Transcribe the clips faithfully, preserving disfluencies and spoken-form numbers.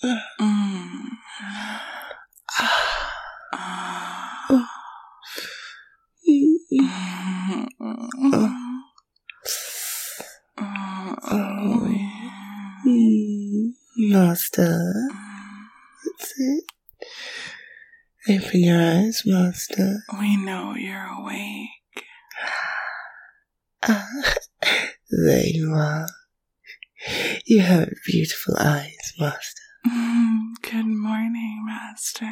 Mm. Oh. Oh. Mm. Master. That's it. Open your eyes, Master. We know you're awake. Ah, there you are. You have beautiful eyes, Master. Mm, good morning, Master.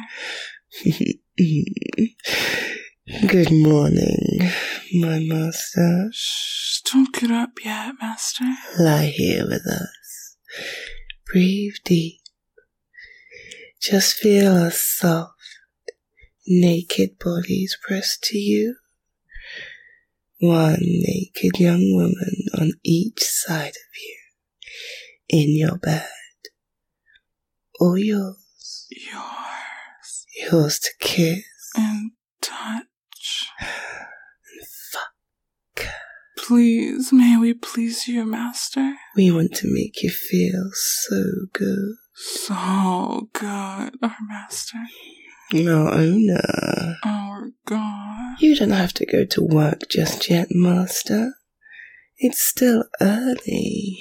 Good morning, my master. Shh, don't get up yet, Master. Lie here with us. Breathe deep. Just feel our soft, naked bodies pressed to you. One naked young woman on each side of you. In your bed. Or yours. Yours. Yours to kiss. And touch. And fuck. Please, may we please you, Master? We want to make you feel so good. So good, our Master. Our owner. Our God. You don't have to go to work just yet, Master. It's still early.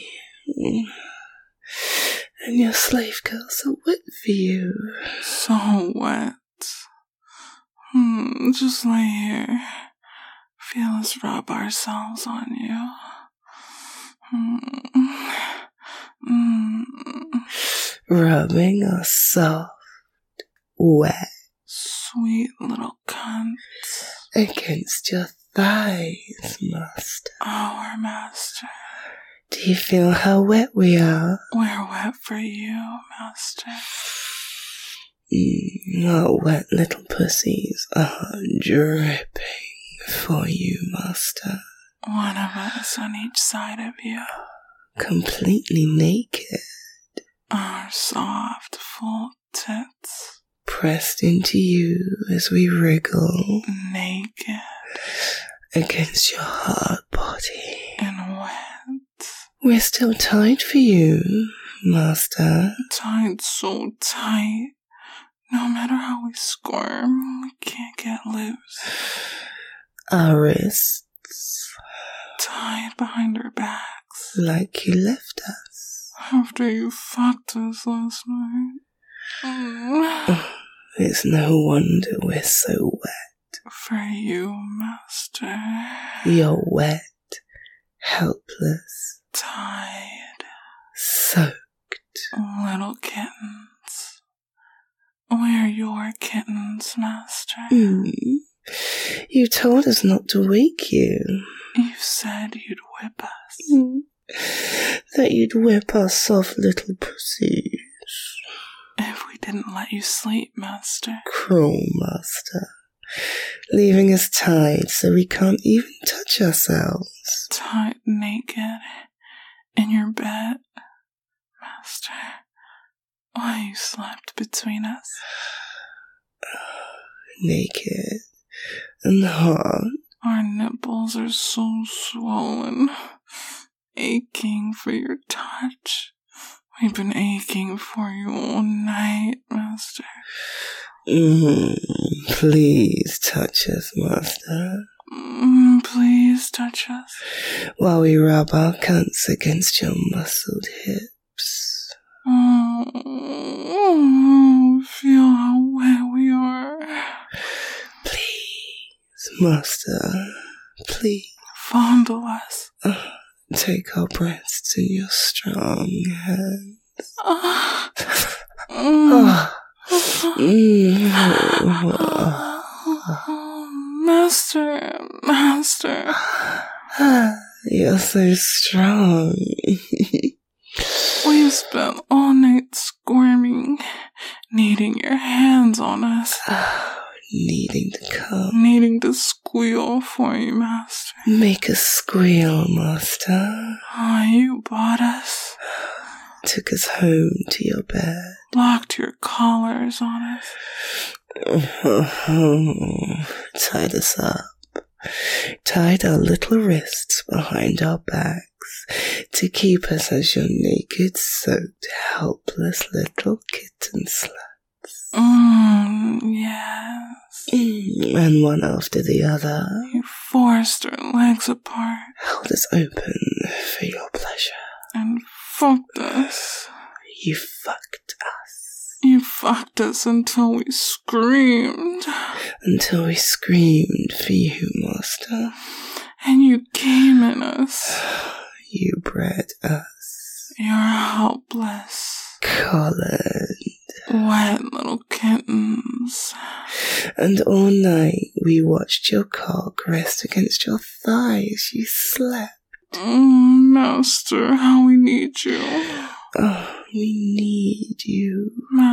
And your slave girls are wet for you. So wet. Hmm, just lay here. Feel us rub ourselves on you. Hmm. Mm. Rubbing our soft, wet, sweet little cunt against your thighs, Master. Our Master. Do you feel how wet we are? We're wet for you, Master. Mm, our wet little pussies are dripping for you, Master. One of us on each side of you. Completely naked. Our soft, full tits. Pressed into you as we wriggle. Naked. Against your hard body. And wet. We're still tight for you, Master. Tied so tight. No matter how we squirm, we can't get loose. Our wrists. Tied behind our backs. Like you left us. After you fucked us last night. Mm. It's no wonder we're so wet. For you, Master. You're wet, helpless, tied, soaked. Little kittens. We're your kittens, Master. Mm. You told us not to wake you. You said you'd whip us. Mm. That you'd whip our soft little pussies. If we didn't let you sleep, Master. Cruel Master. Leaving us tied so we can't even touch ourselves. Tied naked in your bed, Master. Why you slept between us? Naked and hot. Our nipples are so swollen, aching for your touch. We've been aching for you all night, Master. Mm, please touch us, Master. Mm, please touch us. While we rub our cunts against your muscled hips. Oh, oh, feel how wet we are. Please, Master, please. Fondle us. Uh, take our breasts in your strong hands. Uh, mm. Mm. Master, Master. You're so strong. We've spent all night squirming, needing your hands on us. Needing to come. Needing to squeal for you, Master. Make us squeal, Master. Oh, you bought us. Took us home to your bed. Locked your collars on us. Tied us up. Tied our little wrists behind our backs. to keep us as your naked, soaked, helpless little kitten sluts. Mm, yes. Mm, and one after the other, You forced our legs apart held us open for your pleasure. and fucked us. You fucked us. You fucked us until we screamed. Until we screamed for you, master. And you came in us. You bred us. You're helpless, Collared. wet little kittens. And all night we watched your cock rest against your thighs. You slept. Mm, Master, how we need you. Oh, we need you.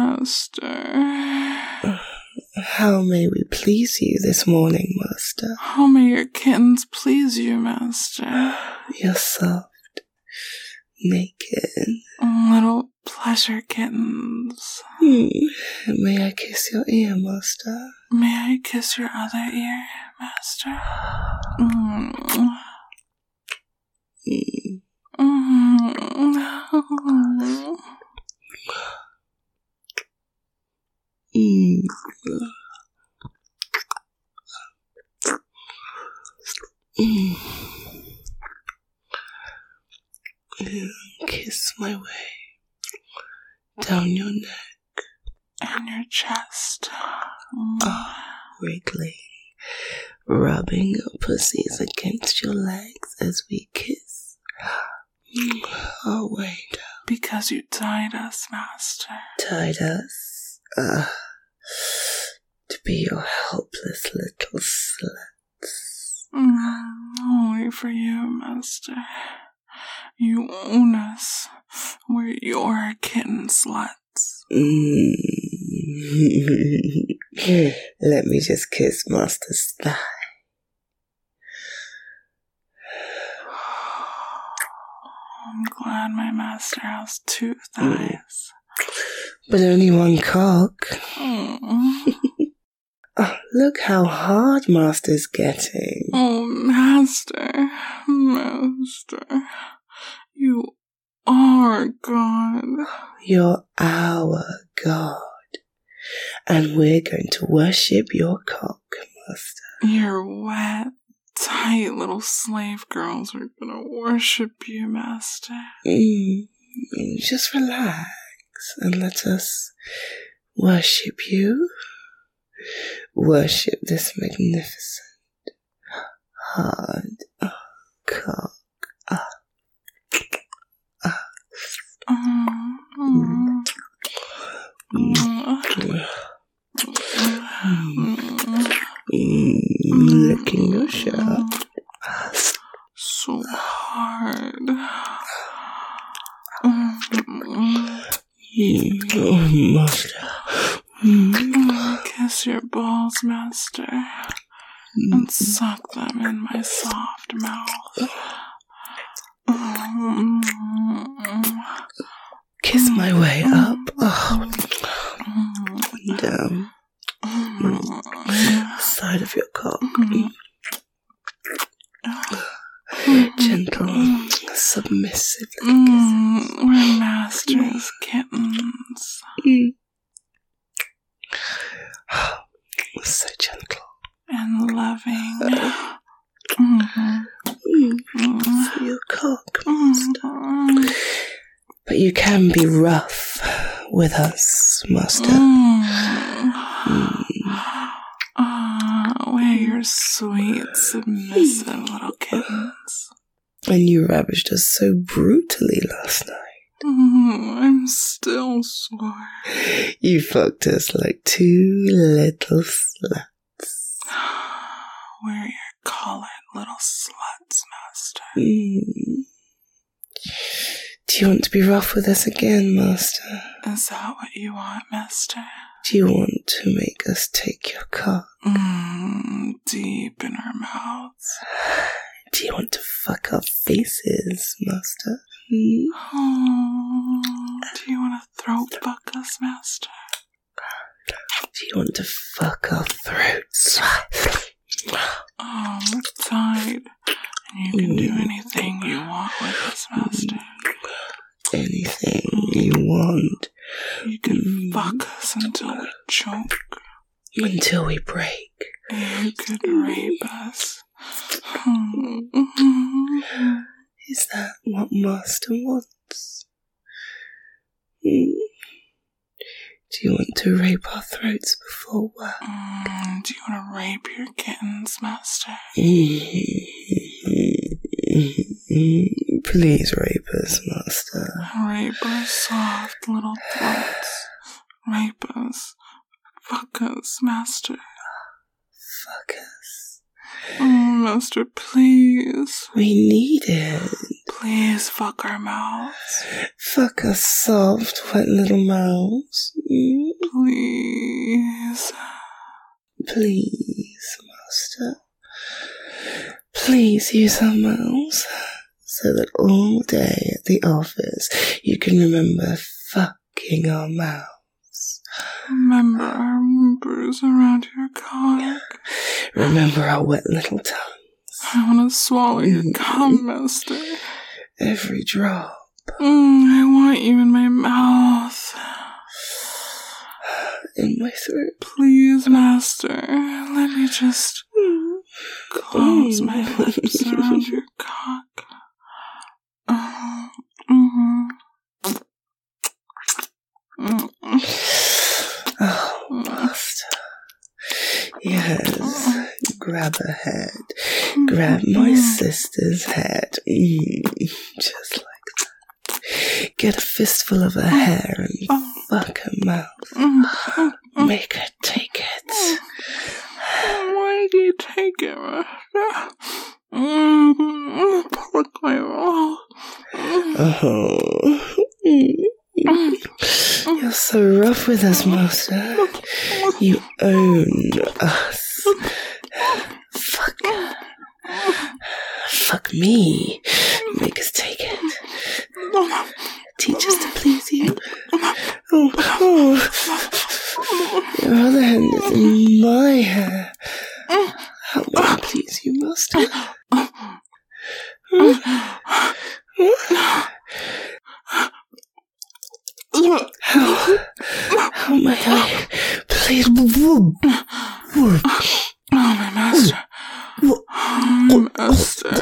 Master. How may we please you this morning, master? How may your kittens please you, Master? You're soft, naked. Little pleasure kittens. Hmm. May I kiss your ear, master? May I kiss your other ear, Master? Mm. Mm. Mm. Mm. Mm. Kiss my way down your neck And your chest. Mm. oh, wriggling, rubbing your pussies against your legs as we kiss our way down. Because you tied us, Master. Tied us uh, to be your helpless little sluts. Mm, only for you, Master. You own us. We're your kitten sluts. Mm. Let me just kiss Master's thigh. I'm glad my master has two thighs. But only one cock. Mm. Oh, look how hard Master's getting. Oh, Master, Master, you are God. You're our God. And we're going to worship your cock, Master. Your wet, tight little slave girls are gonna worship you, Master. Mm, just relax and let us worship you. Worship this magnificent, hard oh, cock. Ah. Ah. Mm. Mm. Mm. Mm. Licking your shirt. So hard. Mm. Mm. Oh, Master. Mm. Kiss your balls, Master, Mm. and suck them in my soft mouth. Mm. Kiss my way up. Oh. Down. Mm. Side of your cock. Gentle, submissive Mm. kisses. We're Master's kittens. Mm. So gentle. And loving. Mm. Mm. Mm. For your cock. Mm. But you can be rough with us, Master. Mm. Mm. Ah, we're your sweet, submissive little kittens. And you ravished us so brutally last night. Mm, I'm still sore. You fucked us like two little sluts. We're your colored little sluts, Master. Mm. Do you want to be rough with us again, Master? Is that what you want, Master? Do you want to make us take your cock? Mm, deep in our mouths. Do you want to fuck our faces, Master? Mm. Oh, do you want to throat fuck us, Master? Do you want to fuck our throats? Oh, we're tied, and you can do anything you want with us, Master. anything you want. You can fuck us until we choke. Until we break. You could rape us. Is that what Master wants? Mm. Do you want to rape our throats before work? Mm, do you want to rape your kittens, Master? Please rape us, Master. Rape our soft little throats. Rape us. Fuck us, Master. Fuck us. Oh, Master, please. We need it. Please fuck our mouths. Fuck us soft, wet little mouths. Mm. Please. Please, Master. Please use our mouths so that all day at the office you can remember fucking our mouths. Remember our whimpers around your cock. Remember our wet little tongues. I want to swallow your cum, Master. Every drop. Mm, I want you in my mouth. In my throat. Please, Master, let me just close my lips around your cock. Uh, mm-hmm. Mm-hmm. Oh, Master. Yes. Grab her head. Grab my sister's head. Mm, just like that. Get a fistful of her hair and fuck her mouth. Make her take it. Why do you take it, Master? Mm-hmm. Pluck my roll. Oh. You're so rough with us, Master. You own us. Fuck. Fuck me. Make us take it. Teach us to please you. Oh, oh. Your other hand is in my hair. How will I please you, Master? How, how may I please? Oh, my master. Oh, my master.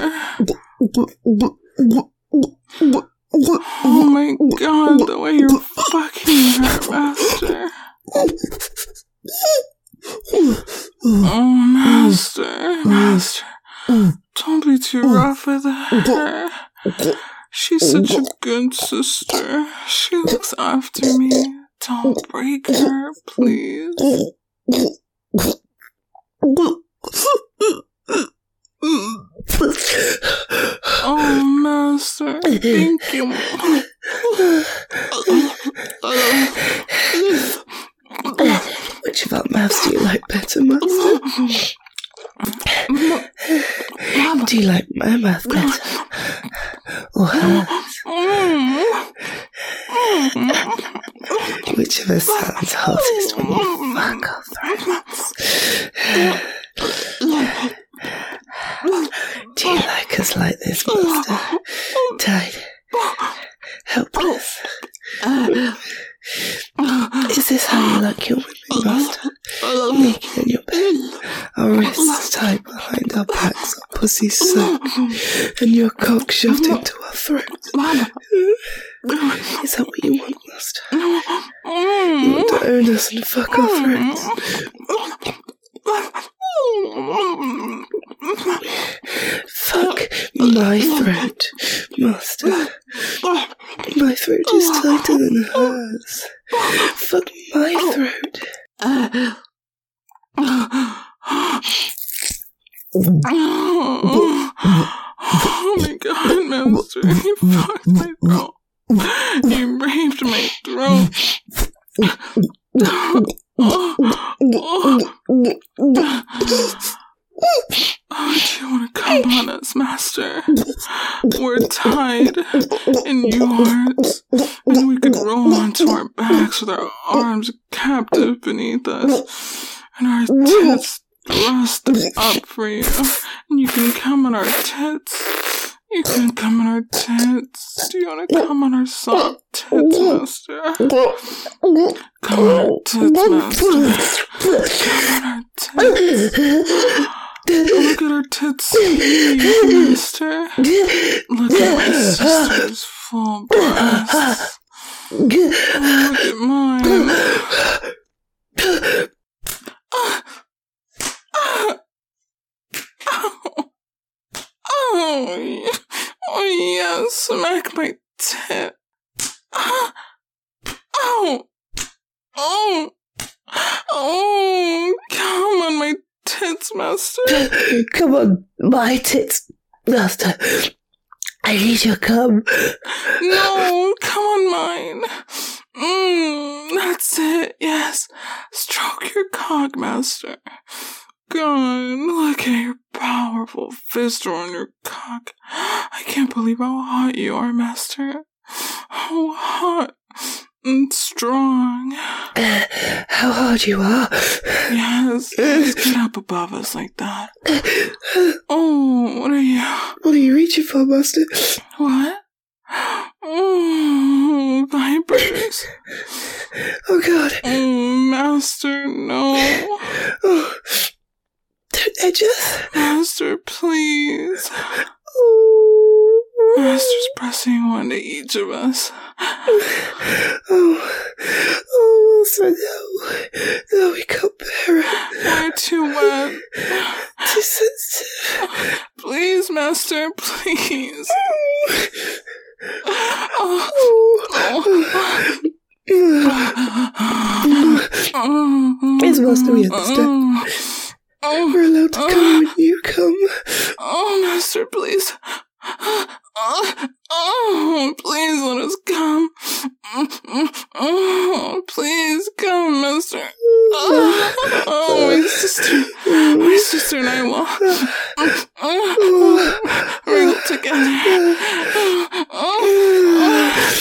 Oh my god, the way you're fucking her, master. Oh, master, master. Don't be too rough with her. She's such a good sister. She looks after me. Don't break her, please. Oh, master, thank you. Which of our mouths do you like better, Master? Do you like my mouth better? Or hers? Which of us sounds hottest when you fuck our throats? Do you like us like this, Master? Tied, helpless. Is this how you like your women, Master? Naked in your bed, our wrists tied behind our backs, our pussies soaked, and your cock shoved into our throats. Is that what you want, Master? You want to own us and fuck our throats? Fuck my throat, Master. My throat is tighter than hers. Fuck my throat. Oh my god, master, you fucked my throat. You raped my throat. Oh, do you want to come on us, master? We're tied in yours, and we could roll onto our backs with our arms captive beneath us, and our tits thrust up for you, and you can come on our tits, You can come on our tits. Do you want to come on our soft tits, Master? Come on our tits, Master. Come on our tits. Look at her tits, Master. Look at my sister's full breasts. Oh, look at mine. Oh, oh, oh, oh, yes, smack my tit. Oh, oh, oh, oh, come on my tits, Master. Come on, my tits, Master. I need your cum. No, come on mine. Mmm, that's it, yes. Stroke your cock, Master. God, look at your powerful fist on your cock. I can't believe how hot you are, Master. How hot and strong. Uh, how hard you are. Yes, just get up above us like that. Oh, what are you? What are you reaching for, Master? What? Oh, vipers. Oh, God. Oh, Master, no. Oh, don't edge us. Master, please. Oh. Master's pressing one to each of us. Oh, oh, Master, no. No, we can't bear it. We're too wet. Too sensitive. Please, Master, please. Oh. Oh. Yes, Master, we understand. We're allowed to come when you come. Oh, Master, please. Oh, oh, please let us come. Oh, please come, Master. Oh, oh, my sister. My sister and I will wriggle together. Oh,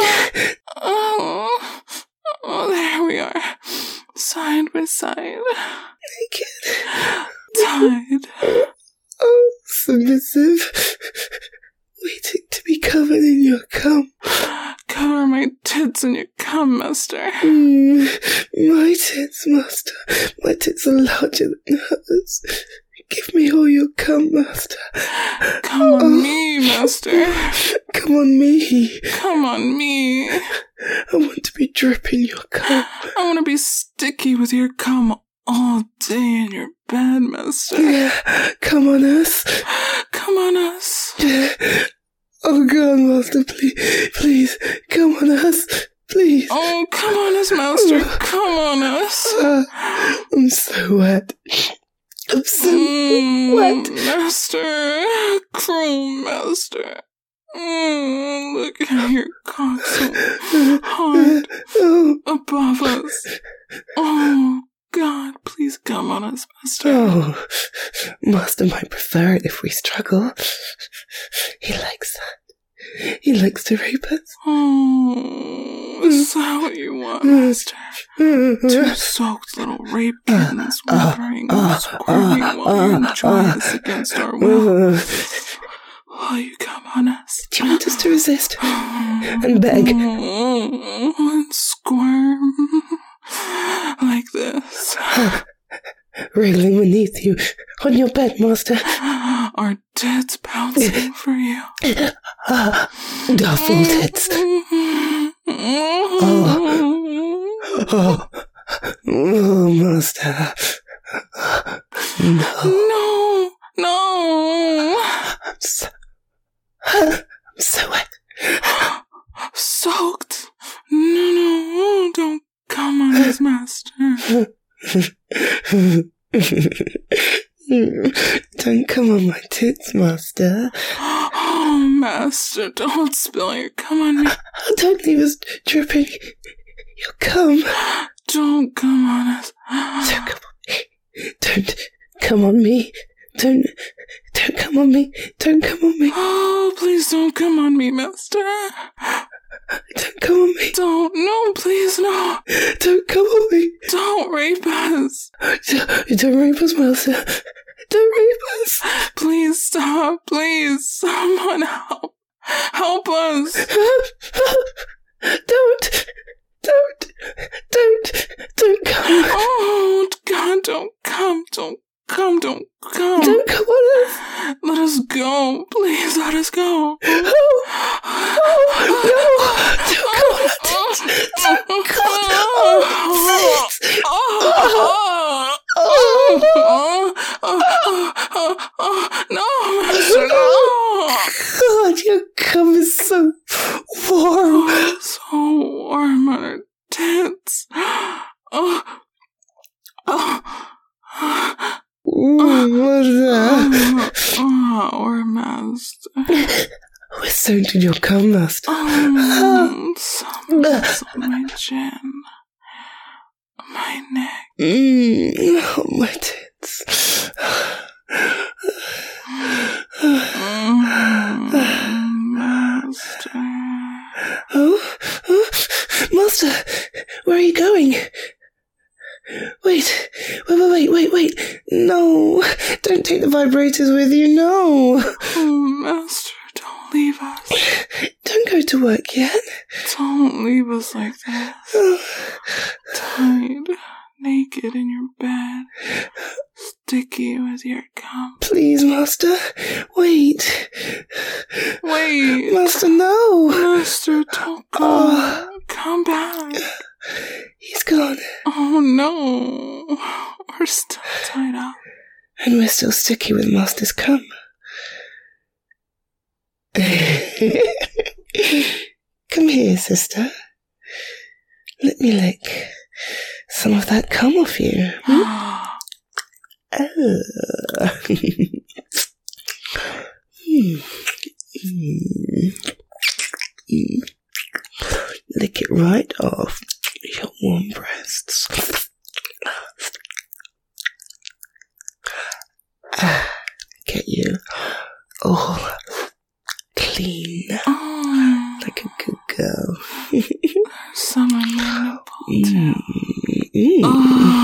oh, oh, there we are. Side by side. Naked. Tied. Oh, submissive. Waiting to be covered in your cum. Cover my tits in your cum, Master. Mm, my tits, Master. My tits are larger than hers. Give me all your cum, Master. Come on oh. me, Master. Come on me. Come on me. I want to be dripping your cum. I want to be sticky with your cum all day in your bed, Master. Yeah, come on us. Come on us. Yeah. Oh God, Master, please, please, come on us, please. Oh, come on us, Master. Come on us. Uh, I'm so wet. I'm so mm, wet. Master. Cruel Master. Mm, look at your cock so hard above us. Oh, God, please come on us, Master. Oh, Master might prefer it if we struggle. He likes that. He likes to rape us. Oh, is that what you want, Master? Two soaked little rape kittens whimpering and squirming while you enjoy this against our will. Will you come on us? Do you want us to resist? And beg? And squirm. Like this. Wriggling beneath you on your bed, Master. Our tits bouncing for you. Ah, our full tits. Oh. Oh. Oh, Master. No. No. No. I'm so... I'm so wet. Soaked. No, no, don't come on us, Master. Don't come on my tits, Master. Oh, Master, don't spill your cum on me. Don't leave us dripping your cum. Don't come on us. Don't come on me. Don't come on me. Don't, don't come on me. Don't come on me. Oh, please don't come on me, Master. Don't come on me. Don't. No, please, no. Don't come on me. Don't rape us. Don't, don't rape us, Master. Don't leave us. Please stop. Please. Someone help. Help us. Don't. Don't. Don't. Don't come. Oh, God, don't come. Don't come. Don't come. Don't come on us. Let us go. Please let us go. Oh, oh no. Don't come on us. Don't come on us. Please. Oh, Oh. no, Master, no. God, your cum is so warm. Oh, so warm on her tits. Oh, oh. Ooh, what's that? Oh, our Master. Where so did your cum, Master? Oh, someone's on my chin. My neck. Mm, oh, my tits. Mm, Master. Oh, oh, Master, where are you going? Wait, wait, wait, wait, wait. No, don't take the vibrators with you, no. Oh, Master, don't leave us. Don't go to work yet. Don't leave us like this. Tied, naked in your bed, sticky with your cum. Please, Master, wait. Wait. Master, no. Master, don't go. Oh. Come back. He's gone. Oh, no. We're still tied up. And we're still sticky with Master's cum. Come here, sister. Let me lick some of that cum off you. Hmm? Oh. Hmm. Hmm. Lick it right off your warm breasts. Ah, get you all clean, Oh, like a good girl. some of my nipple too. Mm, mm. Oh,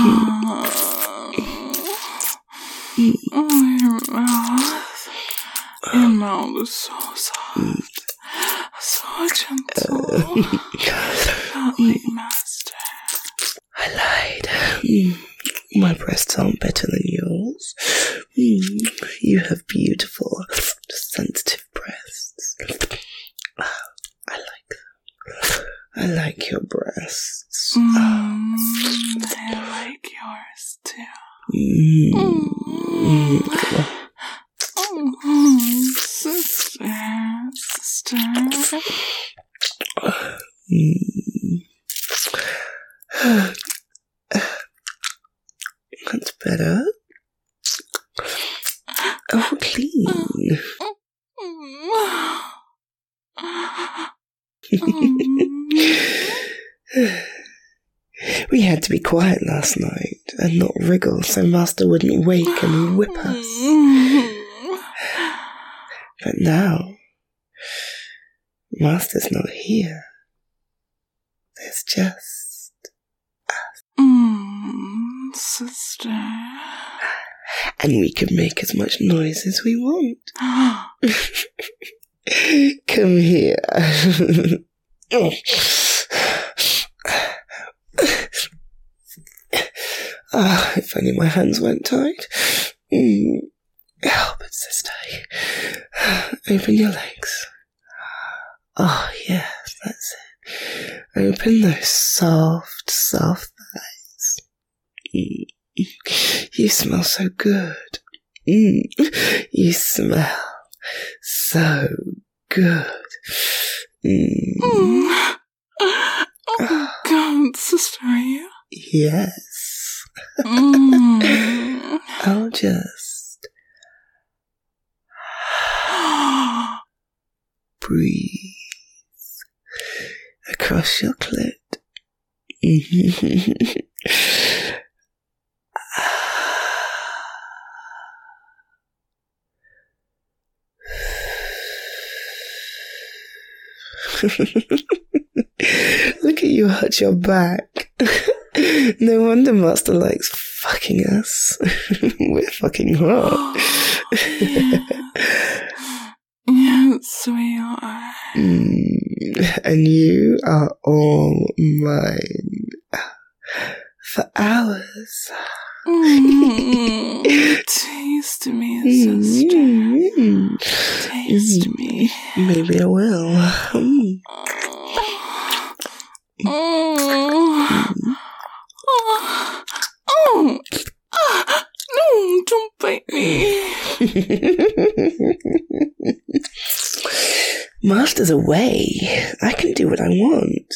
oh, your mouth. Your mouth is so soft. So gentle. Not like Master. I lied. Mm. My breasts aren't better than yours. Mm. You have beautiful, sensitive breasts. I like them. I like your breasts. Mm, I like yours too. Mm. Mm. Oh, sister, sister. Mm. That's better. Oh, clean. We had to be quiet last night and not wriggle so Master wouldn't wake and whip us. But now, Master's not here. There's just Mm, sister. and we can make as much noise as we want. Come here. Oh. Ah, if only my hands weren't tied. Mm. Oh, but sister, open your legs. Oh, yes, that's it. Open those soft, soft thighs. Mm. You smell so good. Mm. You smell so good. Mm. Mm. Oh, God, sister, are you? Yes. Mm. I'll just breathe across your clit. Look at you arch your back. No wonder Master likes fucking us. We're fucking hot. Yes. Yes, we are. Mm, and you are all mine. For hours. Mm, taste me, sister. Mm, Taste me. Maybe I will. Mm. Mm. Mm. Oh. Ah. No, don't bite me. Master's away. I can do what I want.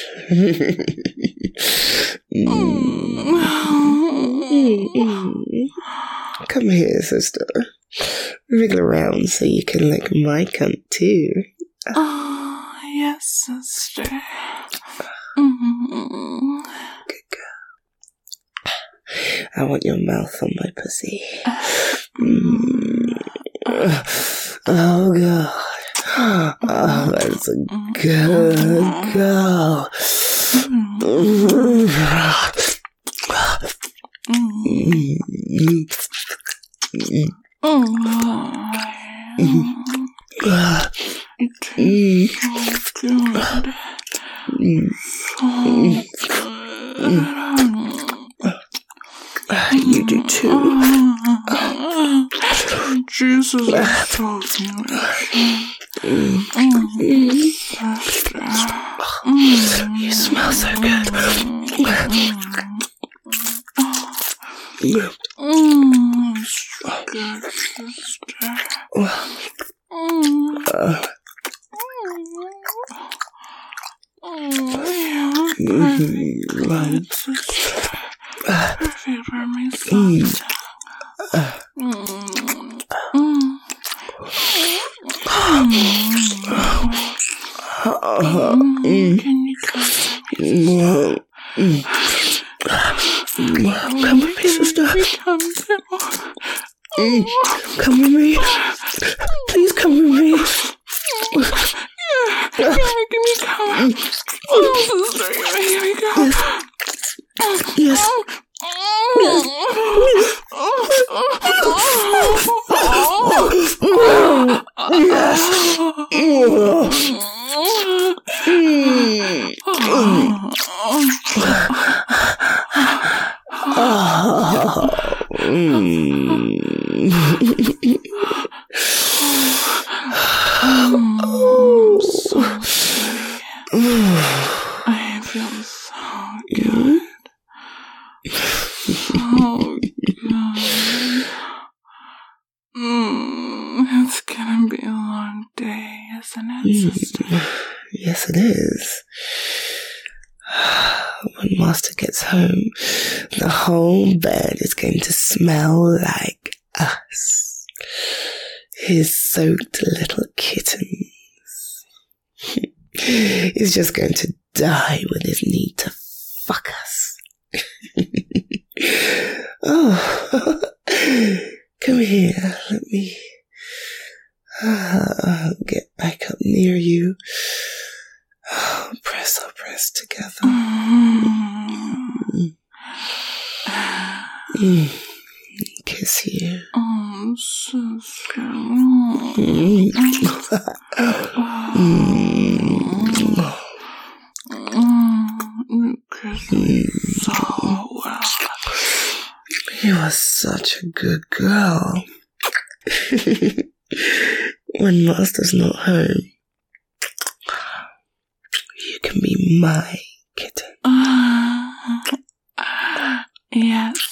Mm. Come here, sister. Wriggle around so you can lick my cunt too. Oh, yes, sister. Mm. Good girl. I want your mouth on my pussy. Mm. Oh, God. Oh, that's a good girl. Mm. It tastes so good. So good. You do too. Jesus is talking with you. Sister. You smell so good. Mm, so good, sister. Mm. Uh, Oh, you're perfect, sister. Perfect for me, soft tongue. Mm. Mm. Mm. Can you come to me, sister? Come with me, sister. Come to Mm. Come with me. Please come with me. Yeah, yeah, give me come. Oh, sister, yeah, here we go. Yes. Oh, so sweet. I feel so good. So good. Mm, it's gonna be a long day, isn't it, sister? Yes, it is. When Master gets home, the whole bed is going to smell like us. His soaked little kittens. He's just going to die with his need to fuck us. Oh, come here. Let me uh, get back up near you. Oh, press our breasts together. Mm. Mm. Kiss you. Oh, sister. Mm. Mm. Mm, you kiss me so well. You are such a good girl. When Master's not home, you can be my kitten. Uh, yes,